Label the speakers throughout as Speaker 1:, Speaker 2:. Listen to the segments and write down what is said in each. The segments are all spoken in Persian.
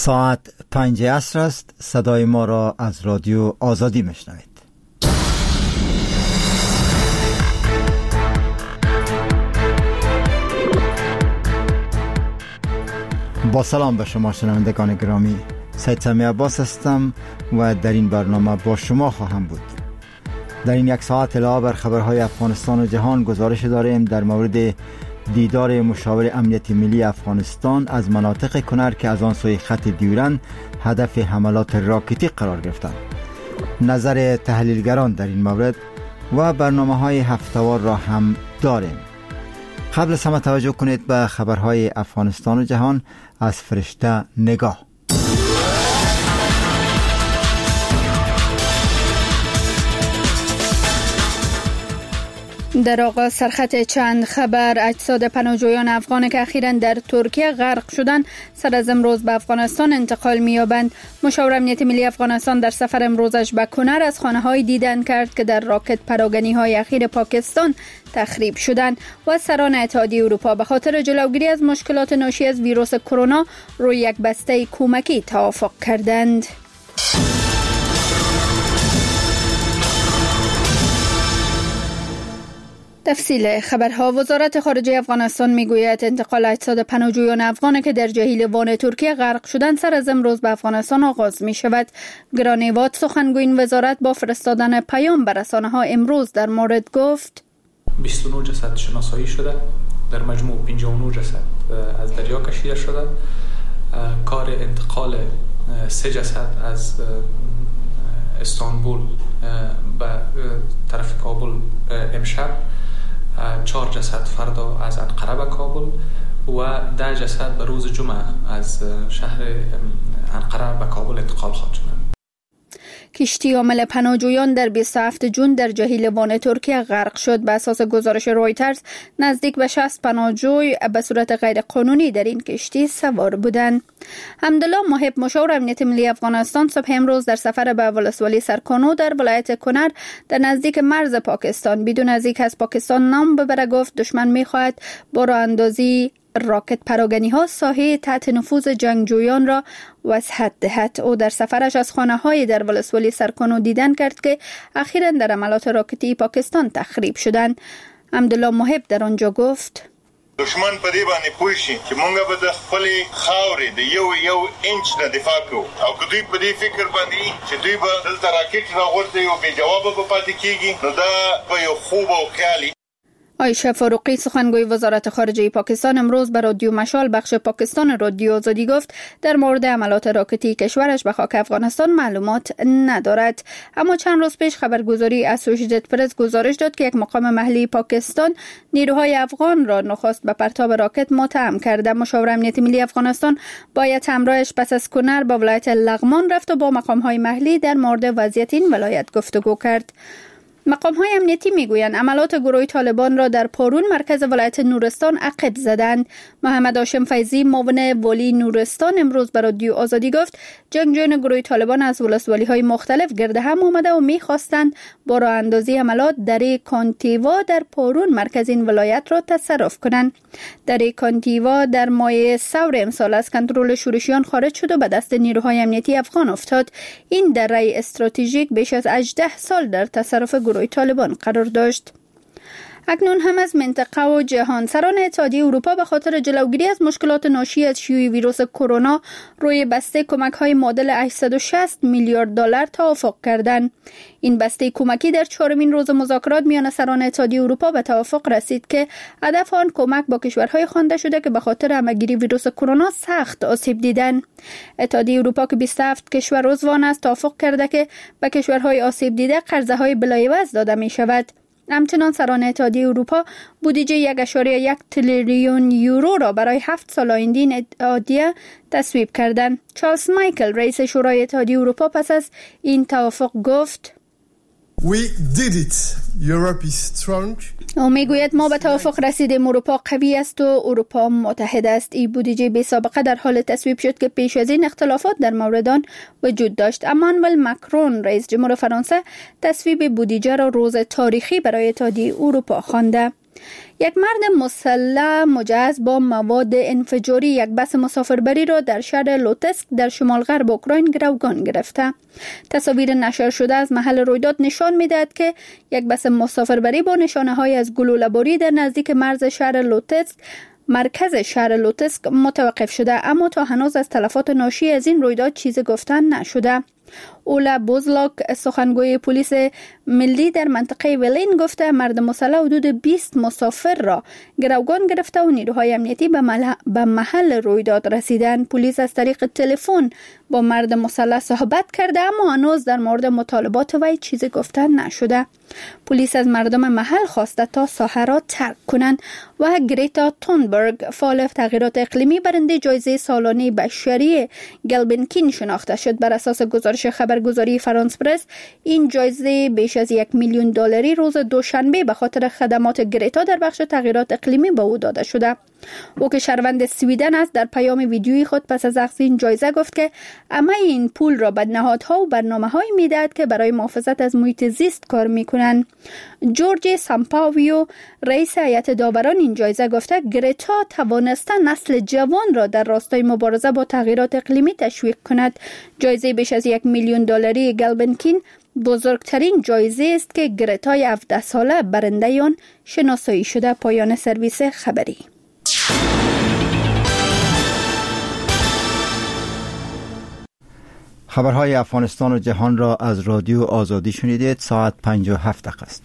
Speaker 1: ساعت 5 عصر است. صدای ما را از رادیو آزادی میشنوید. با سلام به شما شنوندگان گرامی، سید سمی عباس هستم و در این برنامه با شما خواهم بود. در این یک ساعت علاوه بر خبرهای افغانستان و جهان گزارش داریم در مورد دیدار مشاور امنیت ملی افغانستان از مناطق کنر که از آن سوی خط دیورند هدف حملات راکتی قرار گرفتند. نظر تحلیلگران در این مورد و برنامه‌های هفته‌وار را هم داریم. قبل از همه توجه کنید به خبرهای افغانستان و جهان از فرشته نگاه.
Speaker 2: در آغاز سرخط چند خبر: اجساد پناهجویان افغان که اخیراً در ترکیه غرق شدند سر از امروز به افغانستان انتقال می‌یابند. مشاور امنیت ملی افغانستان در سفر امروزش به کنر از خانه‌های دیدن کرد که در راکت پراگنی‌های اخیر پاکستان تخریب شدند و سران اتحادیه اروپا به خاطر جلوگیری از مشکلات ناشی از ویروس کرونا روی یک بسته کمکی توافق کردند. تفصیل خبرها: وزارت خارجه افغانستان میگوید انتقال اجساد پناهجویان افغان که در جهیلوان ترکیه غرق شدند سر از امروز به افغانستان آغاز می شود. گرانیوات سخنگوی این وزارت با فرستادن پیام به رسانه‌ها امروز در مورد گفت
Speaker 3: 29 جسد شناسایی شده، در مجموع 59 جسد از دریا کشیده شده. کار انتقال 3 جسد از استانبول به طرف کابل امشب، 4 جسد فردا از انقره به کابل و 10 جسد به روز جمعه از شهر انقره به کابل انتقال خواهد شد.
Speaker 2: کشتی حامل پناهجویان در 27 جون در جهیلوان ترکیه غرق شد. به اساس گزارش رویترز نزدیک به 60 پناهجوی به صورت غیر قانونی در این کشتی سوار بودند. حمدالله محب مشاور امنیت ملی افغانستان صبح امروز در سفر به ولسوالی سرکانو در ولایت کنر در نزدیک مرز پاکستان بدون از اینکه از پاکستان نام ببره گفت دشمن می‌خواهد با راه اندازی راکت پراگنی‌ها ساحه تحت نفوذ جنگجویان را وسعت دهد. او در سفرش از خانه‌های در ولسوالی سرکانو دیدن کرد که اخیراً در عملات راکتی پاکستان تخریب شدند. حمدالله محب در آنجا گفت
Speaker 4: دشمن په دې باندې پوه شي چې مونږ به د خپل خاورې د یو انچ نه دفاع کوو او که دوی په دې فکر باندې چې دوی به دلته راکټ راغورځوي او بې جوابه به پاتې کېږي نو دا به یو خوب او خیالي.
Speaker 2: عایشه فاروقی سخنگوی وزارت خارجه پاکستان امروز به رادیو مشال بخش پاکستان رادیو آزادی گفت در مورد عملات راکتی کشورش به خاک افغانستان معلومات ندارد. اما چند روز پیش خبرگزاری اسوسییتد پرس گزارش داد که یک مقام محلی پاکستان نیروهای افغان را نخست به پرتاب راکت متهم کرده. مشاور امنیت ملی افغانستان باید همراهش پس از کنر به ولایت لغمان رفت و با مقام‌های محلی در مورد وضعیت این ولایت گفتگو کرد. مقام‌های امنیتی میگویند عملات گروه طالبان را در پارون مرکز ولایت نورستان عقب زدند. محمد هاشم فیضی معاون والی نورستان امروز به رادیو آزادی گفت جنگجویان گروه طالبان از ولسوالی‌های مختلف گرد هم آمده و می‌خواستند با راه اندازی عملات دره کانتیوا در پارون مرکز این ولایت را تصرف کنند. دره کانتیوا در ماه ثور امسال از کنترل شورشیان خارج شد و به دست نیروهای امنیتی افغان افتاد. این دره استراتژیک بیش از 18 سال در تصرف گروه طالبان قرار داشت. اکنون هم از منطقه و جهان: سران اتحادیه اروپا به خاطر جلوگیری از مشکلات ناشی از شیوع ویروس کرونا روی بسته کمک‌های معادل 860 میلیارد دلار توافق کردند. این بسته کمکی در 4مین روز مذاکرات میان سران اتحادیه اروپا به توافق رسید که هدف آن کمک با کشورهای خوانده شده که به خاطر همه‌گیری ویروس کرونا سخت آسیب دیدند. اتحادیه اروپا که 27 کشور عضو آن است توافق کرده که به کشورهای آسیب دیده قرضه‌های بلایوز داده می‌شود. همچنان سران اتحادیه اروپا بودجه 1.1 تریلیون یورو را برای 7 سال آینده این اتحادیه تصویب کردند. چارلز مایکل رئیس شورای اتحادیه اروپا پس از این توافق گفت
Speaker 5: We did it. Europe is strong.
Speaker 2: او میگوید ما به توافق رسیدیم. اروپا قوی است و اروپا متحد است. این بودجه بی سابقه در حال تصویب شد که پیش از این اختلافات در مورد آن وجود داشت. امانوئل ماکرون رئیس جمهور فرانسه تصویب بودجه را روز تاریخی برای اتحادیه اروپا خوانده. یک مرد مسلح مجهز با مواد انفجاری یک بس مسافربری را در شهر لوتسک در شمال غرب اوکراین گروگان گرفته. تصاویر نشر شده از محل رویداد نشان می‌دهد که یک بس مسافربری با نشانه‌های از گلوله‌باری در نزدیک مرز شهر لوتسک مرکز شهر لوتسک متوقف شده، اما تا هنوز از تلفات ناشی از این رویداد چیزی گفتن نشده. اولا بوزلاک سخنگوی پلیس ملی در منطقه ولین گفته مرد مسلح حدود 20 مسافر را گروگان گرفته و نیروهای امنیتی به محل رویداد رسیدن. پلیس از طریق تلفن با مرد مسلح صحبت کرده، اما هنوز در مورد مطالبات وی چیزی گفتن نشده. پلیس از مردم محل خواسته تا ساحه را ترک کنند و گریتا تونبرگ فعال تغییرات اقلیمی برنده جایزه سالانه بشری گلبنکین شناخته شد. بر اساس گزارش خبرگزاری فرانس پرس این جایزه بیش از $1 میلیون روز دوشنبه به خاطر خدمات گریتا در بخش تغییرات اقلیمی به او داده شده. او که شهروند سویدن است در پیام ویدیویی خود پس از اخذ این جایزه گفت که عمه این پول را به نهادها و برنامه‌هایی میدهد که برای محافظت از محیط زیست کار میکنند. جورج سامپاویو رئیس هیئت داوران این جایزه گفته گریتا توانسته نسل جوان را در راستای مبارزه با تغییرات اقلیمی تشویق کند. جایزه بیش از $1 میلیون گلبنکین بزرگترین جایزه است که گریتای 17 ساله برنده آن شناسایی شده. پایان سرویس خبری.
Speaker 1: خبرهای افغانستان و جهان را از رادیو آزادی شنیدید. ساعت 57 دقیقه است.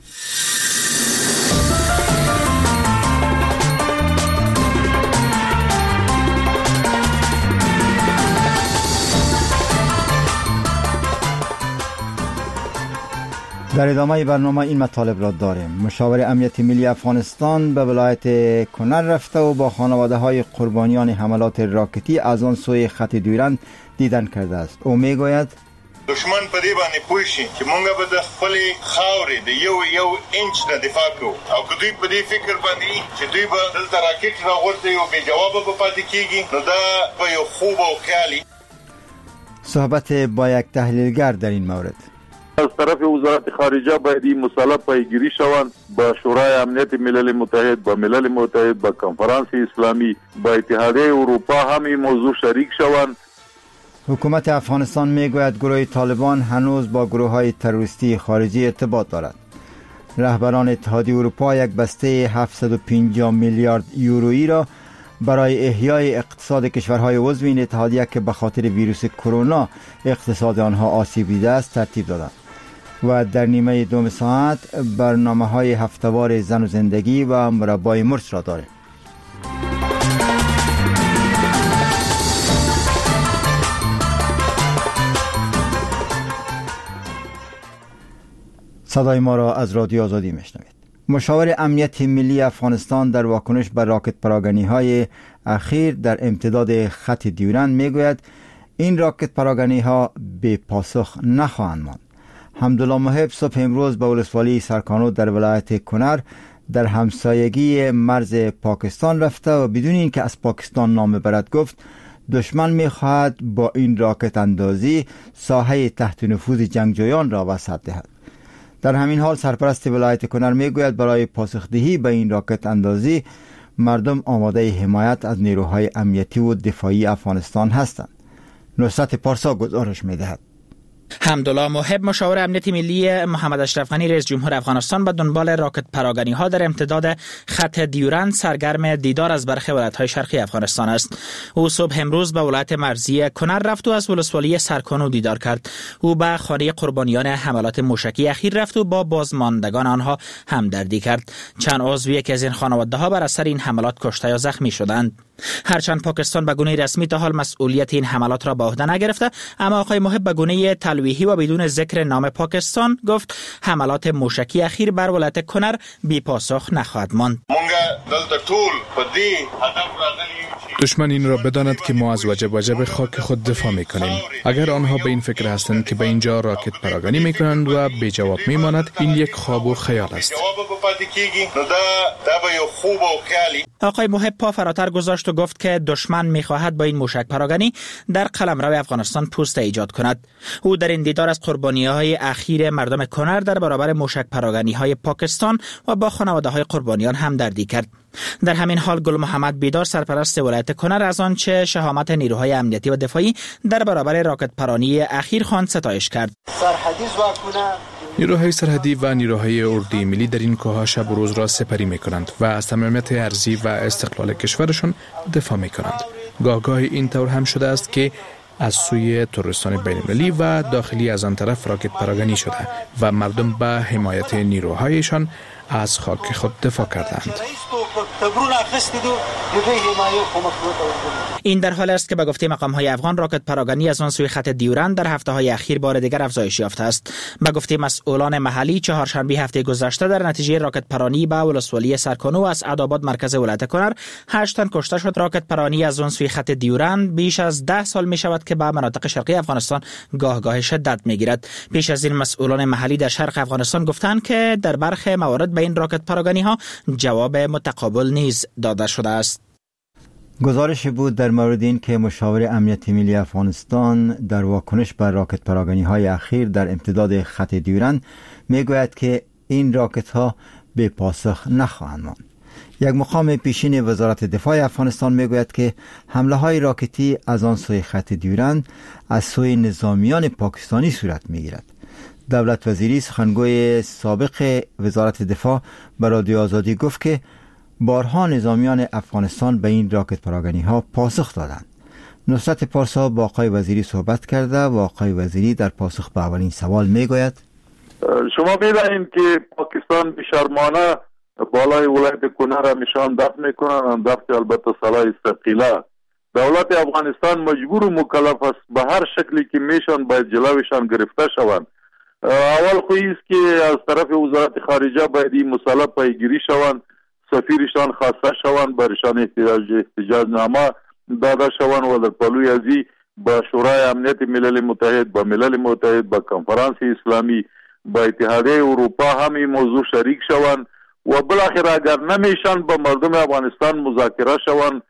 Speaker 1: در ادامه برنامه این مطالب را داریم. مشاور امنیت ملی افغانستان به ولایت کنر رفته و با خانواده های قربانیان حملات راکتی از آن سوی خط دیورند دیدن کرده است. او میگوید
Speaker 4: دشمن په دې باندې پوه شي چې مونږ به د خپل خاورې د یو انچ نه دفاع کوو او که دوی په دې فکر باندې چې دوی به دلته راکټ راغورځوي او بې جوابه به پاتې کېږي، نو دا به یو خوب او خیالي.
Speaker 1: صحبت با یک تحلیلگر در این مورد.
Speaker 6: از طرف وزارت خارجه باید این مسئله پیگیری شوند، با شورای امنیت ملل متحد، با ملل متحد، با کنفرانس اسلامی، با اتحادیه اروپا هم این موضوع شریک شوند.
Speaker 1: حکومت افغانستان میگوید گروه طالبان هنوز با گروه‌های تروریستی خارجی ارتباط دارد. رهبران اتحادیه اروپا یک بسته 750 میلیارد یورویی را برای احیای اقتصاد کشورهای عضو این اتحادیه که به خاطر ویروس کرونا اقتصاد آنها آسیب دیده است ترتیب دادند. و در نیمه دوم ساعت برنامه‌های هفته‌وار زن و زندگی و مربای مرس را داریم. صدای ما را از رادیو آزادی میشنوید. مشاور امنیت ملی افغانستان در واکنش به راکت پراگنی‌های اخیر در امتداد خط دیورند میگوید این راکت پراگنی‌ها بی پاسخ نخواهند ماند. حمدالله محب صبح امروز به ولسوالی سرکانو در ولایت کنر در همسایگی مرز پاکستان رفته و بدون اینکه از پاکستان نام برد گفت دشمن می‌خواهد با این راکت اندازی ساحه تحت نفوذ جنگجویان را وسعت دهد. در همین حال سرپرست ولایت کنر میگوید برای پاسخدهی به این راکت اندازی مردم آماده حمایت از نیروهای امنیتی و دفاعی افغانستان هستند. نصرت پارسا گزارش میدهد.
Speaker 7: حمدالله محب مشاور امنیت ملی محمد اشرف غنی رئیس جمهور افغانستان به دنبال راکت پراگنی ها در امتداد خط دیورند سرگرم دیدار از برخی ولایت‌های شرقی افغانستان است. او صبح امروز به ولایت مرزی کنر رفت و از ولسوالی سرکانو دیدار کرد. او به خانه قربانیان حملات موشکی اخیر رفت و با بازماندگان آنها همدردی کرد. چند عضو یکی از این خانواده‌ها بر اثر این حملات کشته یا زخمی شدند. هرچند پاکستان به گونه رسمی تا حال مسئولیت این حملات را به عهده نگرفته، اما آقای محب به گونه تلویحی و بدون ذکر نام پاکستان گفت حملات موشکی اخیر بر ولایت کنر بی پاسخ نخواهد ماند.
Speaker 4: مونږ دلته ټول په دې هدف راغلي چې
Speaker 8: دشمن این را بداند که ما از وجب خاک خود دفاع میکنیم. اگر آنها به این فکر هستند که به اینجا راکت پراگانی میکنند و بی جواب میماند، این یک خواب و خیال است.
Speaker 7: آقای محب پا فراتر گذاشت و گفت که دشمن میخواهد با این موشک پراگانی در قلمرو افغانستان پوست ایجاد کند. او در این دیدار از قربانی‌های اخیر مردم کنر در برابر موشک پراگانی‌های پاکستان و با خانواده‌های قربانیان همدردی کرد. در همین حال گل محمد بیدار سرپرست ولایت کنر از آنچه شهامت نیروهای امنیتی و دفاعی در برابر راکت پرانی اخیر خواند ستایش کرد.
Speaker 8: نیروهای سرحدی و نیروهای اردوی ملی در این کوه‌ها شب و روز را سپری می‌کنند و از صمیمیت ارضی و استقلال کشورشان دفاع می‌کنند. گاه این طور هم شده است که از سوی تروریستان بین‌المللی و داخلی از آن طرف راکت پراگانی شده و مردم به حمایت نیروهایشان از خاک خود دفاع کردند.
Speaker 7: این در حال است که به گفته مقام‌های افغان راکت پراگانی از آن سوی خط دیورند در هفته‌های اخیر بار دیگر افزایش یافته است. به گفته مسئولان محلی چهارشنبه هفته گذشته در نتیجه راکت پرانی به ولسوالی سرکانو از عداباد مرکز ولایت کنر 8 تن کشته شد. راکت پرانی از آن سوی خط دیورند بیش از 10 سال می شود که به مناطق شرقی افغانستان گاه شدت می گیرد. پیش از این مسئولان محلی در شرق افغانستان گفتند که در برخی موارد به این راکت پراگانی ها جواب متقابل نیز داده شده است.
Speaker 1: گزارش بود در مورد این که مشاور امنیت ملی افغانستان در واکنش بر راکت پراگانی های اخیر در امتداد خط دیورند میگوید که این راکت ها به پاسخ نخواهند ماند. یک مقام پیشین وزارت دفاع افغانستان میگوید که حمله های راکتی از آن سوی خط دیورند از سوی نظامیان پاکستانی صورت میگیرد. دولت وزیری سخنگوی سابق وزارت دفاع به رادیو آزادی گفت که بارها نظامیان افغانستان به این راکت پراگانی ها پاسخ دادند. نصرت پارسا با آقای وزیری صحبت کرده و آقای وزیری در پاسخ به اولین سوال میگوید
Speaker 6: شما می‌دانید که پاکستان بی‌شرمانه بالای ولایت کنر همیشان دفع میکنن، دفع البته سلاح ثقیله. دولت افغانستان مجبور و مکلف است به هر شکلی که میشن باید جلوشان گرفته شوند. اول خو است که از طرف وزارت خارجه باید این مسئله پیگیری شوند، سفیرشان خواسته شوند، برشان احتجاج نامه داده شوند و در پلوی ازی با شورای امنیت ملل متحد، با ملل متحد، با کنفرانس اسلامی، با اتحادیه اروپا هم این موضوع شریک شوند و بالاخره اگر نمیشن با مردم افغانستان مذاکره شوند،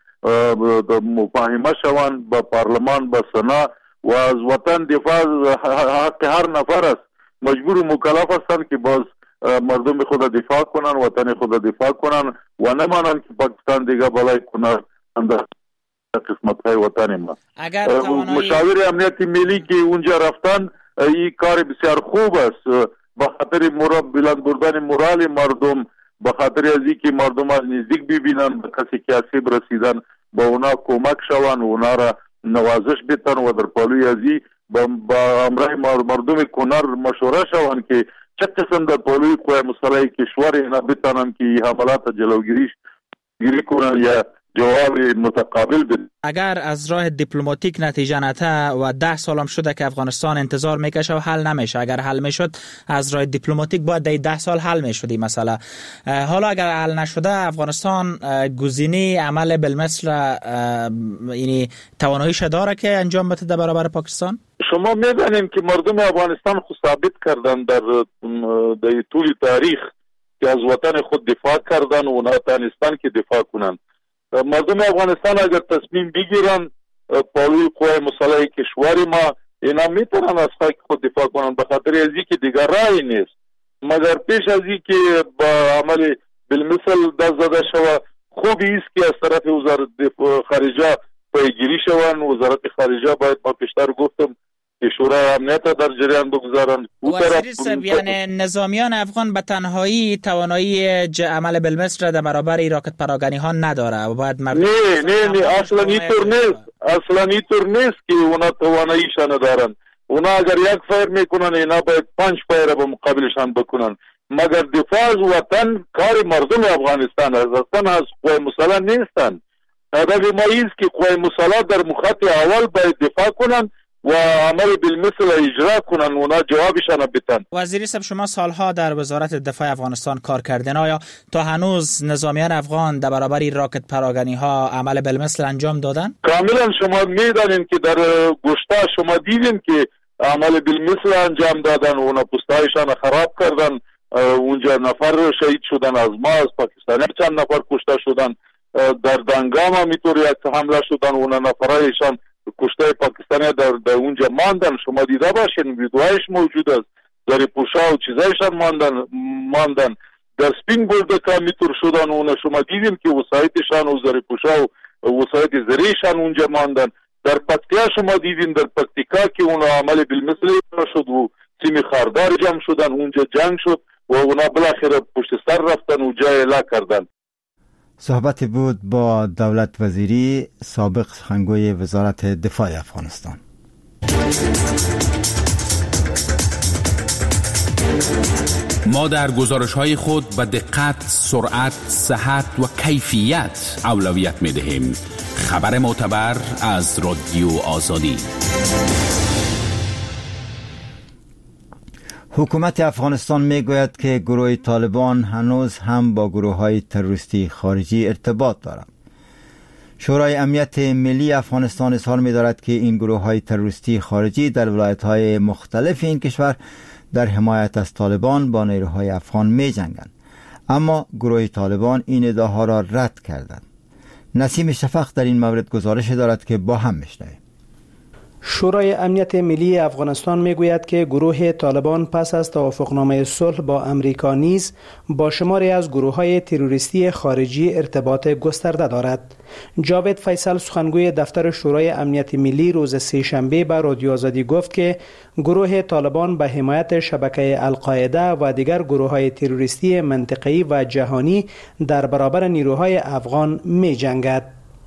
Speaker 6: مفاهمه شوند با پارلمان، با سنا و از وطن دفاع حق هر نفر است. مجبور و مکلف هستند که باز مردم خود دفاع کنن، وطن خود دفاع کنن و نمانن که پاکستان دیگه بالای کنن اندر قسمت های وطن ما. مشاور امنیت ملی که اونجا رفتن این کار بسیار خوب است به خاطر بلند بردن مورال مردم، به خاطر از اینکه مردم از نزدیک ببینن به کسی که آسیب رسیدن با اونا کمک شوند و اونا را نوازش بتن و در پالوی ازی با امرای مردم کنر مشوره شوند که چه قسم در پالوی قوای مسلح کشور اینا بتانن که حملات جلوگیری کنن یا جواب متقابل بده.
Speaker 7: اگر از راه دیپلماتیک نتیجه نته و 10 سالم شده که افغانستان انتظار میکشه و حل نمیشه، اگر حل میشد از راه دیپلماتیک باید 10 سال حل میشد این مسئله. حالا اگر حل نشده افغانستان گزینه عمل بالمثل یعنی تواناییش داره که انجام بده در برابر پاکستان؟
Speaker 6: شما می‌بینیم که مردم افغانستان خود ثابت کردن در طول تاریخ که از وطن خود دفاع کردن و نتوانستن که دفاع کنن. مردم افغانستان اگر تصمیم بگیرن پالوی قوای مسلح کشور ما اینا میتونن از خاک خود دفاع کنن به خاطر از اینکه دیگر راهی نیست. مگر پیش از اینکه با عمل بالمثل دست زده شود خوبی است که از طرف وزارت خارجه پیگیری شوند. وزارت خارجه باید ما پیشتر گفتم که شورای امنیت در جریان بگذارن.
Speaker 7: وزیر صاحب یعنی نظامیان افغان به تنهایی توانایی عمل بالمثل در برابر راکت پراگانی ها نداره و باید مردم
Speaker 6: نه اصلا اینطور نیست که اونا تواناییش ندارن. اونا اگر یک فایر میکنن اینا باید 5 فایر به مقابلشان بکنن. مگر دفاع از وطن کار مردم افغانستان اصلا از قوای مسلح نیستن. هدف ما است که قوای مسلح در مخاط اول باید دفاع کنن و عمل بالمثل اجرا کنن، اونا جوابشان بدن.
Speaker 7: وزیر صاحب، شما سالها در وزارت دفاع افغانستان کار کردین، آیا تا هنوز نظامیان افغان در برابر راکت پراگنی ها عمل بالمثل انجام دادن؟
Speaker 6: کاملا شما میدانین که در گشته شما دیدین که عمل بالمثل انجام دادن، اونا پستایشان خراب کردن، اونجا نفر شهید شدن، از ما از پاکستانی چند نفر کشته شدن، در دنگام هم اینطور یک حمله شدن، اونا نفرایشان کشته پاکستانی در اونجا ماندن. شما دیده باشین ویدیوهایش موجود است، در پوشا و چیزایشان ماندن در سپین بولدکا میتور شدن، اونا شما دیدین که وسایتشان و زر پوشا و وسایت زریشان اونجا ماندن. در پکتیا شما دیدین در پکتیکا که اونا عمل بالمثل شد و سیمی خاردار جمع شدن، اونجا جنگ شد و اونا بالاخره پشت سر رفتن و جای لا کردن.
Speaker 1: صحبت بود با دولت وزیری سابق سخنگوی وزارت دفاع افغانستان.
Speaker 9: ما در گزارش‌های خود به دقت، سرعت، صحت و کیفیت اولویت می‌دهیم. خبر معتبر از رادیو آزادی.
Speaker 1: حکومت افغانستان میگوید که گروه طالبان هنوز هم با گروه‌های تروریستی خارجی ارتباط دارند. شورای امنیت ملی افغانستان اظهار می‌دارد که این گروه‌های تروریستی خارجی در ولایت‌های مختلف این کشور در حمایت از طالبان با نیروهای افغان می‌جنگند، اما گروه طالبان این ادعاها را رد کردند. نسیم شفق در این مورد گزارش دارد که با هم میشنویم.
Speaker 10: شورای امنیت ملی افغانستان میگوید که گروه طالبان پس از توافقنامه صلح با امریکا نیز با شماری از گروه‌های تروریستی خارجی ارتباط گسترده دارد. جاوید فیصل سخنگوی دفتر شورای امنیت ملی روز سه‌شنبه به رادیو آزادی گفت که گروه طالبان به حمایت شبکه القاعده و دیگر گروه‌های تروریستی منطقه‌ای و جهانی در برابر نیروهای افغان می‌جنگد.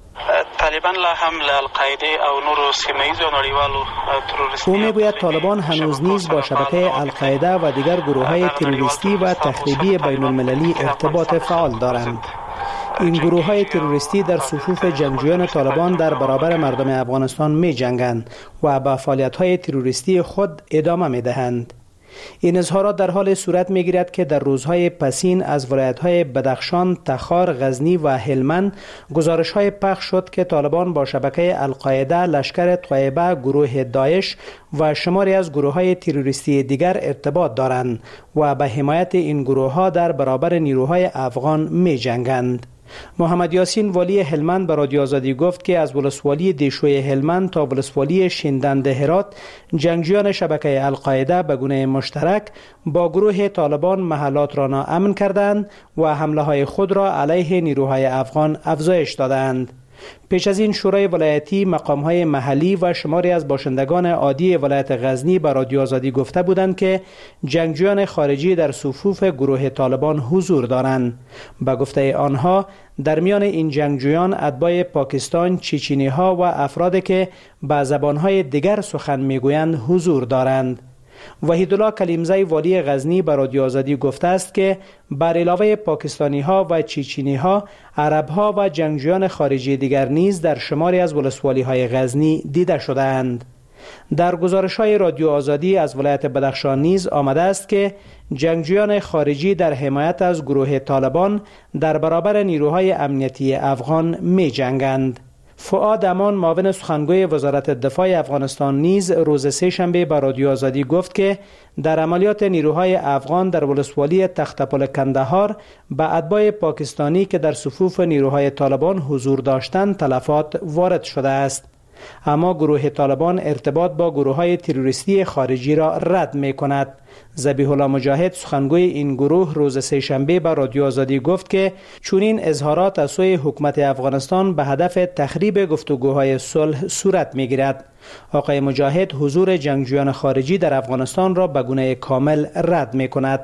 Speaker 11: طالبان لا هم للقاعده او نور سیمه‌ای و نړیوالو تروریستی.
Speaker 10: او میگوید طالبان هنوز نیز با شبکه القاعده و دیگر گروه‌های تروریستی و تخریبی بین‌المللی ارتباط فعال دارند. این گروه‌های تروریستی در صفوف جنگجویان طالبان در برابر مردم افغانستان می‌جنگند و به فعالیت‌های تروریستی خود ادامه می‌دهند. این اظهارات در حال صورت می‌گیرد که در روزهای پسین از ولایت‌های بدخشان، تخار، غزنی و هلمند گزارش‌های پخش شد که طالبان با شبکه القاعده، لشکر طیبه، گروه داعش و شماری از گروه‌های تروریستی دیگر ارتباط دارند و به حمایت این گروه‌ها در برابر نیروهای افغان می‌جنگند. محمد یاسین والی هلمند به رادیو آزادی گفت که از ولسوالی دیشوی هلمند تا ولسوالی شیندند هرات جنگجویان شبکه القاعده به گونه مشترک با گروه طالبان محلات را ناامن کردند و حمله های خود را علیه نیروهای افغان افزایش دادند. پیش از این شورای ولایتی، مقام‌های محلی و شماری از باشندگان عادی ولایت غزنی به رادیو آزادی گفته بودند که جنگجویان خارجی در صفوف گروه طالبان حضور دارند. به گفته آنها در میان این جنگجویان اتباع پاکستان، چچنی‌ها و افرادی که به زبان‌های دیگر سخن می‌گویند حضور دارند. وحیدالله کلیمزی والی غزنی به رادیو آزادی گفته است که بر علاوه پاکستانی‌ها و چچنی‌ها، عرب‌ها و جنگجویان خارجی دیگر نیز در شماری از ولسوالی‌های غزنی دیده شده‌اند. در گزارش‌های رادیو آزادی از ولایت بدخشان نیز آمده است که جنگجویان خارجی در حمایت از گروه طالبان در برابر نیروهای امنیتی افغان می‌جنگند. فؤاد امان معاون سخنگوی وزارت دفاع افغانستان نیز روز سه‌شنبه به رادیو آزادی گفت که در عملیات نیروهای افغان در ولسوالی تخت‌پل کندهار به اتباع پاکستانی که در صفوف نیروهای طالبان حضور داشتند تلفات وارد شده است. اما گروه طالبان ارتباط با گروه‌های تروریستی خارجی را رد می‌کند. ذبیح الله مجاهد سخنگوی این گروه روز سه‌شنبه به رادیو آزادی گفت که چنین اظهارات از سوی حکومت افغانستان به هدف تخریب گفتگوهای صلح صورت می‌گیرد. آقای مجاهد حضور جنگجویان خارجی در افغانستان را به گونه کامل رد می‌کند.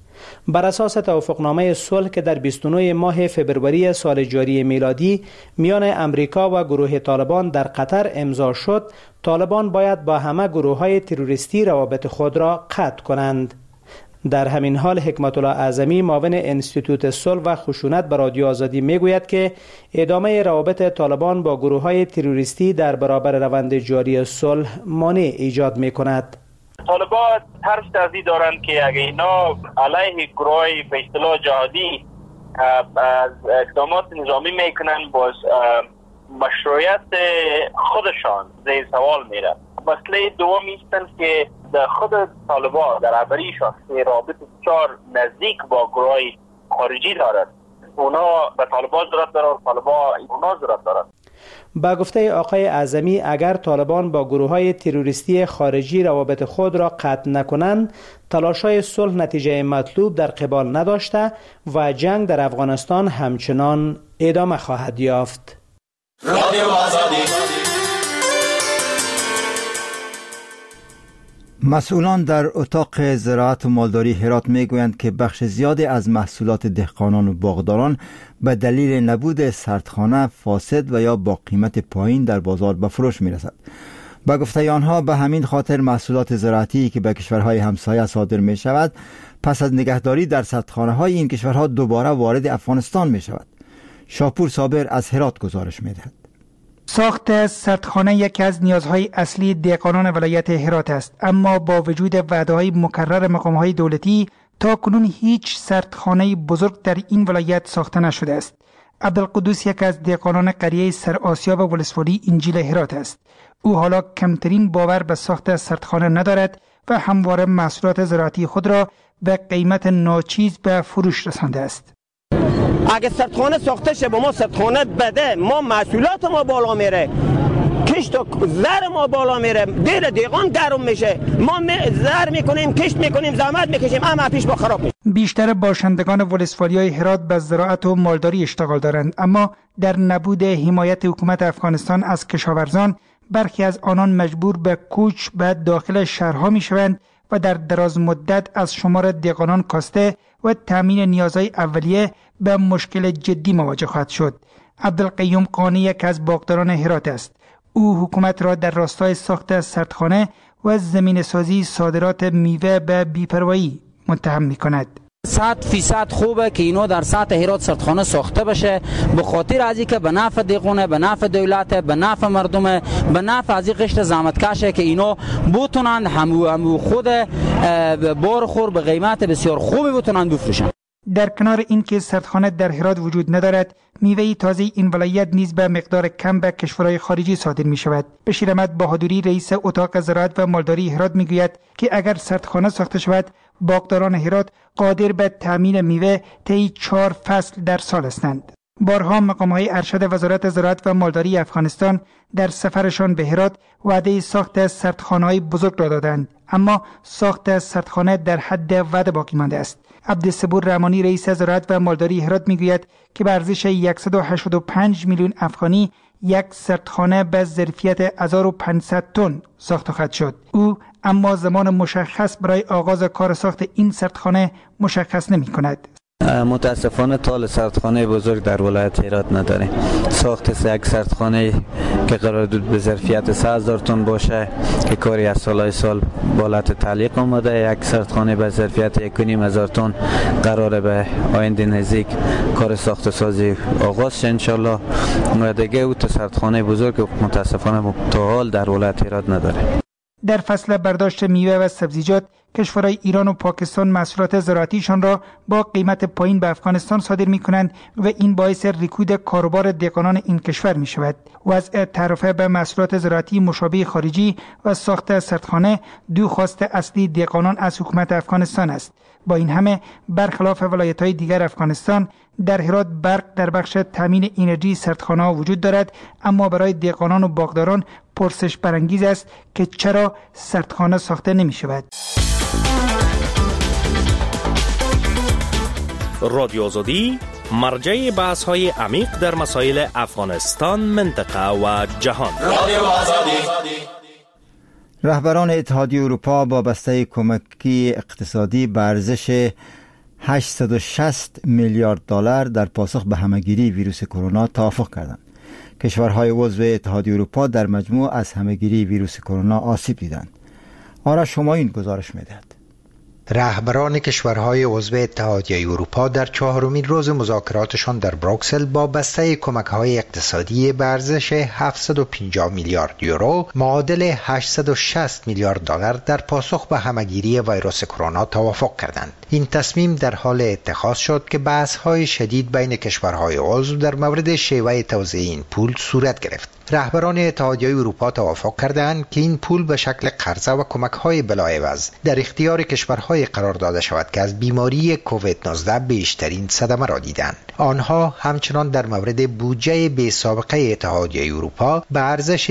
Speaker 10: بر اساس توافقنامه صلح که در 29 ماه فبروری سال جاری میلادی میان امریکا و گروه طالبان در قطر امضا شد، طالبان باید با همه گروه‌های تروریستی روابط خود را قطع کنند. در همین حال حکمت الله اعظمی معاون انستیتوت صلح و خشونت به رادیو آزادی میگوید که ادامه روابط طالبان با گروه‌های تروریستی در برابر روند جاری صلح مانع ایجاد می‌کند.
Speaker 12: طالبان ترس از این دارند که اگه اینا علیه گروه‌های به اصطلاح جهادی اقدامات نظامی میکنن، باز مشروعیت خودشان زیر سوال میره. مسئله دوم ایستن که در خود طالبان در عبریشان رابط بسیار نزدیک با گروه خارجی دارد. اونا به طالبان ضرورت دارد، طالبان اونا ضرورت دارد.
Speaker 10: با گفته آقای اعظمی، اگر طالبان با گروه‌های تروریستی خارجی روابط خود را قطع نکنند، تلاش‌های صلح نتیجه مطلوب در قبال نداشته و جنگ در افغانستان همچنان ادامه خواهد یافت. رادیو آزادی.
Speaker 1: مسئولان در اتاق زراعت و مالداری هرات میگویند که بخش زیادی از محصولات دهقانان و باغداران به دلیل نبود سردخانه فاسد و یا با قیمت پایین در بازار به فروش میرسد. با گفته آنها به همین خاطر محصولات زراعتی که به کشورهای همسایه صادر می شود پس از نگهداری در سردخانه های این کشورها دوباره وارد افغانستان می شود. شاپور صابر از هرات گزارش می دهد.
Speaker 13: ساخت سردخانه یکی از نیازهای اصلی دهقانان ولایت هرات است، اما با وجود وعده‌های مکرر مقام‌های دولتی تا کنون هیچ سردخانه بزرگ در این ولایت ساخته نشده است. عبدالقدوس یک از دهقانان قریه سر آسیاب ولسوالی انجیل هرات است. او حالا کمترین باور به ساخت سردخانه ندارد و همواره محصولات زراعتی خود را به قیمت ناچیز به فروش رسانده است.
Speaker 14: اگه سردخانه ساخته شه با ما سردخانه بده، ما محصولات ما بالا میره، کشت و زر ما بالا میره، دل دیگان گرم میشه، ما زر میکنیم، کشت میکنیم، زحمت میکشیم، اما پیش با خراب میشه.
Speaker 13: بیشتر باشندگان ولسوالی‌های هرات به زراعت و مالداری اشتغال دارند، اما در نبود حمایت حکومت افغانستان از کشاورزان برخی از آنان مجبور به کوچ به داخل شهرها میشوند و در دراز مدت از شمار دهقانان کاسته و تامین نیازهای اولیه به مشکل جدی مواجه خواهد شد. عبدالقیوم قانی یک از باغداران هرات است. او حکومت را در راستای ساخت سردخانه و زمین سازی صادرات میوه به بی‌پروایی متهم می‌کند.
Speaker 15: 100% خوبه که اینو در سطح هرات سردخانه ساخته بشه، به خاطر از اینکه به نفع دهقانه، به نفع دولت، به نفع مردم، به نفع از این قشر زحمتکشه که اینو بتونن هم خود بارخور به قیمت بسیار خوبی بتونن بفروشن.
Speaker 13: در کنار این که سردخانه در هرات وجود ندارد، میوه تازه این ولایت نیز به مقدار کم به کشورهای خارجی صادر می شود. بشیر احمد بهادری رئیس اتاق زراعت و مالداری هرات می گوید که اگر سردخانه ساخته شود، باغداران هرات قادر به تامین میوه طی 4 فصل در سال هستند. بارها مقام‌های ارشد وزارت زراعت و مالداری افغانستان در سفرشان به هرات وعده ساخت سردخانه‌های بزرگ را دادند، اما ساخت سردخانه در حد وعده باقی مانده است. عبدالصبور رحمانی رئیس زراعت و مالداری هرات میگوید که به ارزش 185 میلیون افغانی یک سردخانه به ظرفیت 1500 تن ساخته خواهد شد. او اما زمان مشخص برای آغاز کار ساخت این سردخانه مشخص نمی کند.
Speaker 16: متاسفانه طال سردخانه بزرگ در ولایت هرات نداریم. ساخت یک سردخانه که قرار بود به ظرفیت 3000 تن باشه که کاری از سال بالات تعلیق آمده، یک سردخانه به ظرفیت 1500 تن قراره به آینده نزدیک کار ساخت سازی آغاز شه ان شاء الله. و دیگه او سردخانه بزرگ متاسفانه تا حال در ولایت هرات نداره.
Speaker 13: در فصل برداشت میوه و سبزیجات، کشورهای ایران و پاکستان محصولات زراعتیشان را با قیمت پایین به افغانستان صادر می کنند و این باعث رکود کاروبار دهقانان این کشور می شود. وضع تعرفه به محصولات زراعتی مشابه خارجی و ساخت سردخانه دو خواست اصلی دهقانان از حکومت افغانستان است. با این همه برخلاف ولایت‌های دیگر افغانستان، در هرات برق در بخش تامین انرژی سردخانه ها وجود دارد، اما برای دهقانان و باغداران پرسش برانگیز است که چرا سردخانه ساخته نمی شود.
Speaker 17: رادیو آزادی مرجع بحث های عمیق در مسائل افغانستان، منطقه و جهان. رادیو آزادی.
Speaker 1: رهبران اتحادیه اروپا با بسته کمکی اقتصادی به ارزش 860 میلیارد دلار در پاسخ به همهگیری ویروس کرونا توافق کردند. کشورهای عضو اتحادیه اروپا در مجموع از همهگیری ویروس کرونا آسیب دیدند. آرش همایون گزارش می‌دهد.
Speaker 18: رهبران کشورهای عضو اتحادیه اروپا در 4مین روز مذاکراتشان در بروکسل با بسته کمک‌های اقتصادی به ارزش 750 میلیارد یورو معادل 860 میلیارد دلار در پاسخ به همه‌گیری ویروس کرونا توافق کردند. این تصمیم در حال اتخاذ شد که بحث‌های شدید بین کشورهای عضو در مورد شیوه توزیع این پول صورت گرفت. رهبران اتحادیه اروپا توافق کردند که این پول به شکل قرضه و کمک‌های بلاعوض در اختیار کشورهای قرار داده شود که از بیماری کووید 19 بیشترین صدمه را دیدند. آنها همچنان در مورد بودجه بی سابقه اتحادیه اروپا به ارزش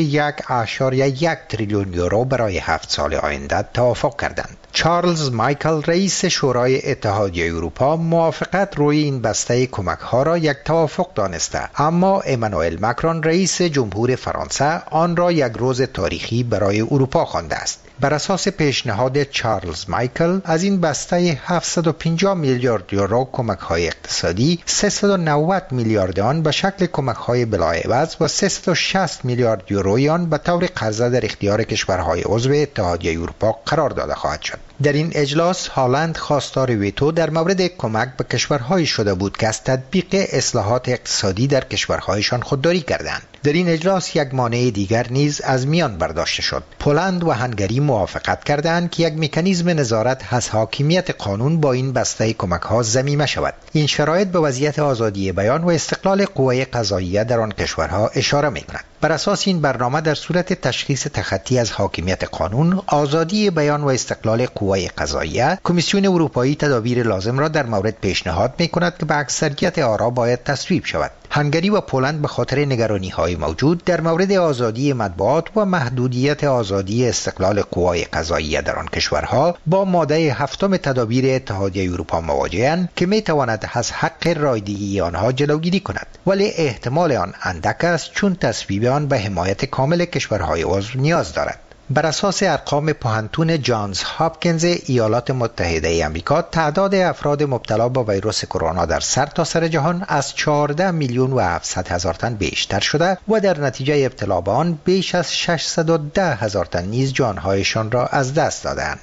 Speaker 18: 1.1 تریلیون یورو برای 7 سال آینده توافق کردند. چارلز مایکل رئیس شورای اتحادیه اروپا موافقت روی این بسته کمک‌ها را یک توافق دانسته، اما امانوئل مکرون رئیس جمهور فرانسه آن را یک روز تاریخی برای اروپا خوانده است. بر اساس پیشنهاد چارلز مایکل از این بسته 750 میلیارد یورو کمک‌های اقتصادی 390 میلیارد آن به شکل کمک‌های بلاعوض و 360 میلیارد یوروی آن به طور قرضه در اختیار کشورهای عضو اتحادیه اروپا قرار داده خواهد شد. در این اجلاس هالند خواستار ویتو در مورد کمک به کشورهایی شده بود که از تطبیق اصلاحات اقتصادی در کشورهایشان خودداری کردند. در این اجلاس یک مانع دیگر نیز از میان برداشته شد. پولند و هنگری موافقت کردند که یک مکانیزم نظارت از حاکمیت قانون با این بسته کمک‌ها ضمیمه شود. این شرایط به وضعیت آزادی بیان و استقلال قوه قضاییه در آن کشورها اشاره می‌کند. بر اساس این برنامه در صورت تشخیص تخطی از حاکمیت قانون، آزادی بیان و استقلال قوه قضاییه، کمیسیون اروپایی تدابیر لازم را در مورد پیشنهاد می‌کند که به اکثریت آرا باید تصویب شود. هنگری و پولند به خاطر نگرانی‌های موجود در مورد آزادی مطبوعات و محدودیت آزادی استقلال قوای قضاییه در آن کشورها با ماده 7 تدابیر اتحادیه اروپا مواجه‌اند که می‌تواند از حق رایگیری آنها جلوگیری کند، ولی احتمال آن اندک است چون تصویب آن به حمایت کامل کشورهای عضو نیاز دارد. بر اساس ارقام پوهنتون جانز هاپکینز ایالات متحده آمریکا، تعداد افراد مبتلا به ویروس کرونا در سرتاسر جهان از 14 میلیون و 700 هزار تن بیشتر شده و در نتیجه ابتلا به آن بیش از 610 هزار تن نیز جانهایشان را از دست دادند.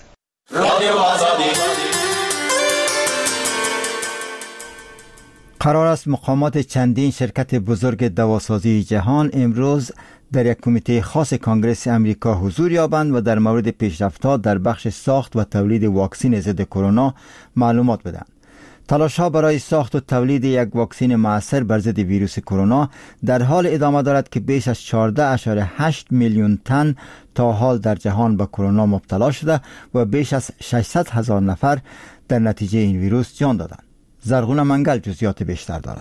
Speaker 1: قرار است مقامات چندین شرکت بزرگ دواسازی جهان امروز در یک کمیته خاص کنگره امریکا حضور یابند و در مورد پیشرفت‌ها در بخش ساخت و تولید واکسن ضد کرونا معلومات بدهند. تلاش‌ها برای ساخت و تولید یک واکسن مؤثر بر ضد ویروس کرونا در حال ادامه دارد که بیش از 14.8 میلیون تن تا حال در جهان به کرونا مبتلا شده و بیش از 600 هزار نفر در نتیجه این ویروس جان دادند. زرغون منگل جزئیات بیشتر دارد.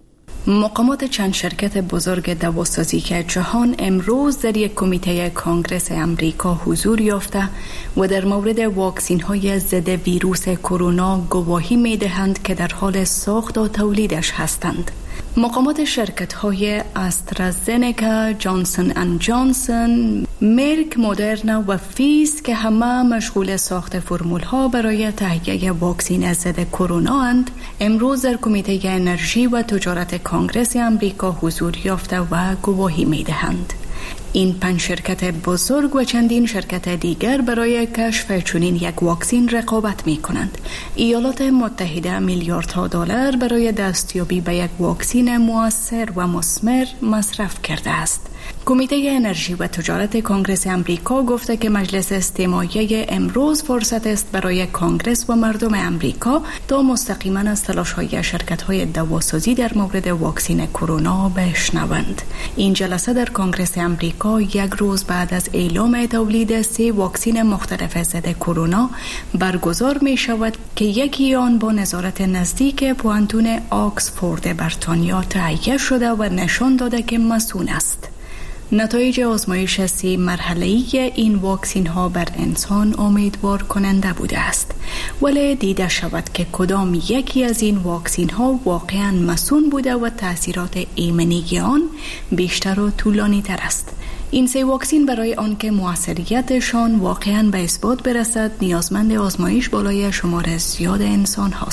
Speaker 19: مقامات چند شرکت بزرگ دواسازی که جهان امروز در یک کمیته کنگره امریکا حضور یافته و در مورد واکسین های ضد ویروس کرونا گواهی می دهند که در حال ساخت و تولیدش هستند. مقامات شرکت های استرازنیکا، جانسون اند جانسون، مرک، مدرنا و فیز که همه مشغول ساخت فرمول ها برای تهیه واکسن ضد کرونا اند، امروز در کمیته انرژی و تجارت کنگره امریکا حضور یافته و گواهی می دهند. این 5 شرکت بزرگ و چندین شرکت دیگر برای کشف چنین یک واکسن رقابت می کنند. ایالات متحده میلیاردها دلار برای دستیابی به یک واکسن مؤثر و مثمر مصرف کرده است. کمیته انرژی و تجارت کنگره امریکا گفته که مجلس استماعی امروز فرصت است برای کنگرس و مردم امریکا تا مستقیما از تلاش‌های شرکت‌های دواسازی در مورد واکسن کرونا بشنوند. این جلسه در کنگرس امریکا یک روز بعد از اعلام تولید 3 واکسن مختلف ضد کرونا برگزار می شود که یکی آن با نظارت نزدیک پوهنتون آکسفورد بریتانیا تهیه شده و نشان داده که مسئول است. نتایج آزمایش 3 مرحله‌ای این واکسن ها بر انسان امیدوار کننده بوده است، ولی دیده شود که کدام یکی از این واکسن ها واقعاً مسئول بوده و تاثیرات ایمنی آن بیشتر و طولانی تر است. این 3 واکسن برای آنکه موثریتشان واقعاً به اثبات برسد نیازمند آزمایش بالای شمار زیاد انسان هاست.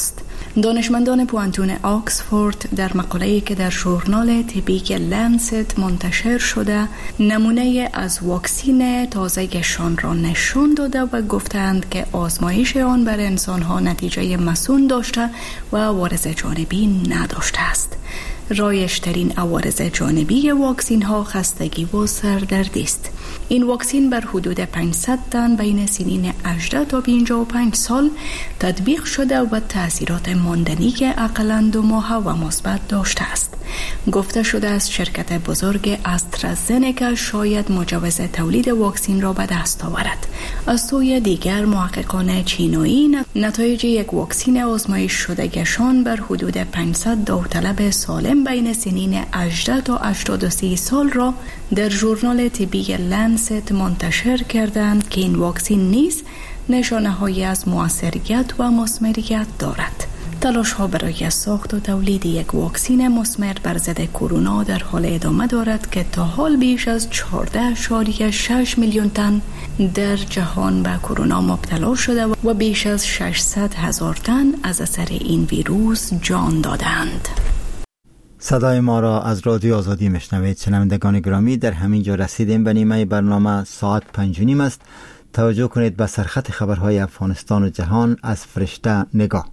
Speaker 19: دانشمندان پوانتون آکسفورد در مقاله‌ای که در ژورنال طبی لنست منتشر شده نمونه از واکسن تازه‌شان را نشان داده و گفتند که آزمایش آن بر انسان‌ها نتیجه مسون داشته و عوارض جانبی نداشته است. رایج‌ترین عوارض جانبی واکسن ها خستگی و سردردی است. این واکسن بر حدود 500 تن بین سنین 18 تا 55 سال تطبیق شده و تاثیرات ماندنی که اقلاً 2 ماه و مثبت داشته است. گفته شده از شرکت بزرگ استرازنکا شاید مجوز تولید واکسن را به دست آورد. از سوی دیگر محققان چینایی نتایج یک واکسن آزمایش شده‌شان بر حدود 500 داوطلب سالم بین سنین 18 تا 83 سال را در ژورنال طبی لنست منتشر کردند که این واکسن نیز نشانه‌هایی از موثریت و مثمریت دارد. تلاش ها برای ساخت و تولید یک واکسن مثمر بر ضد کرونا در حال ادامه دارد که تا حال بیش از 14.6 میلیون تن در جهان به کرونا مبتلا شده و بیش از 600,000 تن از اثر این ویروس جان دادند.
Speaker 1: صدای ما را از رادیو آزادی میشنوید. شنوندگان گرامی، در همین جا رسیدیم به نیمه برنامه. ساعت 5:30 است. توجه کنید به سرخط خبرهای افغانستان و جهان از فرشته نگاه.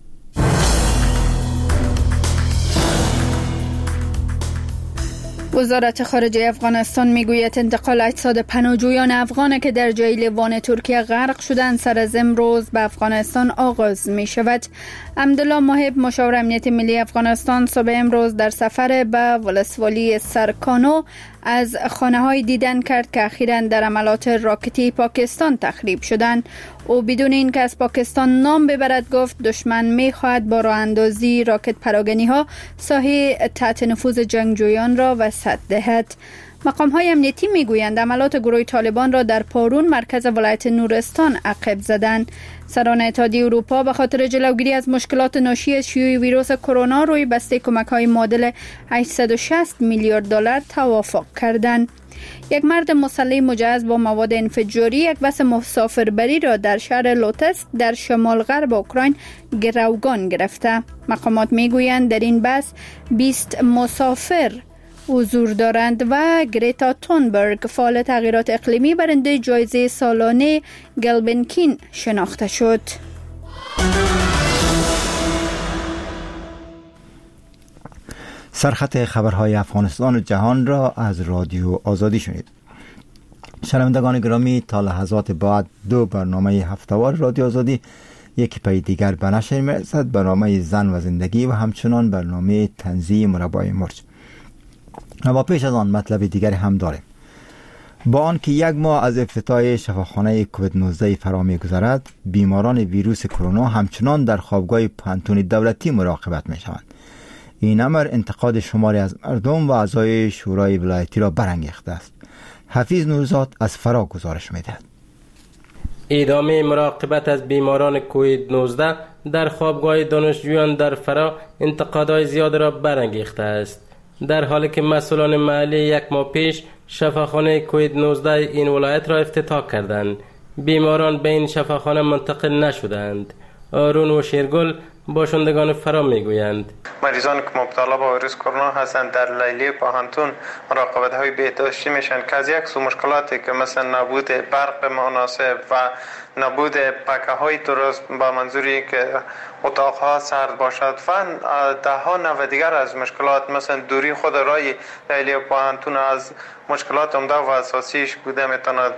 Speaker 2: وزارت خارجه افغانستان میگوید انتقال اجساد پناهجویان افغان که در جای لیوان ترکیه غرق شدند سر از امروز به افغانستان آغاز می شود. عبدالله محب مشاور امنیت ملی افغانستان صبح امروز در سفر به ولسوالی سرکانو از خانه‌های دیدن کرد که اخیراً در حملات راکتی پاکستان تخریب شدند. او بدون اینکه از پاکستان نام ببرد گفت دشمن می‌خواهد با راه اندازی راکت پراگنی‌ها ساحه تحت نفوذ جنگجویان را وسعت دهد. مقام‌های امنیتی می‌گویند عملات گروه طالبان را در پارون مرکز ولایت نورستان عقب زدند. سران اتحادیه اروپا به خاطر جلوگیری از مشکلات ناشی از شیوع ویروس کرونا روی بسته کمک‌های معادل 860 میلیارد دلار توافق کردند. یک مرد مسلح مجهز با مواد انفجاری یک بس مسافربری را در شهر لوتس در شمال غرب اوکراین گروگان گرفته. مقامات میگویند در این بس 20 مسافر حضور دارند و گریتا تونبرگ فعال تغییرات اقلیمی برنده جایزه سالانه گلبنکین شناخته شد.
Speaker 1: سرخط خبرهای افغانستان و جهان را از رادیو آزادی شنید. شنوندگان گرامی، تا لحظات بعد 2 برنامه هفته‌وار رادیو آزادی یکی پای دیگر به نشر می‌رسد. برنامه زن و زندگی و همچنان برنامه تنزیه مربای مرج. اما پیش از آن مطلب دیگری هم داریم. با آنکه 1 ماه از افتتاح شفاخانه کووید 19 فرا می‌گذرد، بیماران ویروس کرونا همچنان در خوابگاه پانتون دولتی مراقبت می‌شوند. این امر انتقاد شماری از مردم و اعضای شورای ولایتی را برانگیخته است. حفیظ نورزاد از فرا گزارش می‌دهد.
Speaker 20: ادامه مراقبت از بیماران کووید 19 در خوابگاه دانشجویان در فرا انتقادهای زیاد را برانگیخته است، در حالی که مسئولان محلی 1 ماه پیش شفاخانه کووید 19 این ولایت را افتتاح کردند. بیماران به این شفاخانه منتقل نشدند. آرون و شیرگل باشندگان فرا میگویند
Speaker 21: مریضان که مبتلا به ویروس کرونا هستند در لیلی پاهنتون مراقبت های بهداشتی میشن که از یک سو مشکلاتی که مثلا نبود برق مناسب و نبود پکه های درست با منظوری که اتاق ها سرد باشد و ده ها نوع دیگر از مشکلات مثلا دوری خود رای لیلی پاهنتون از مشکلات عمده و اساسیش بوده میتواند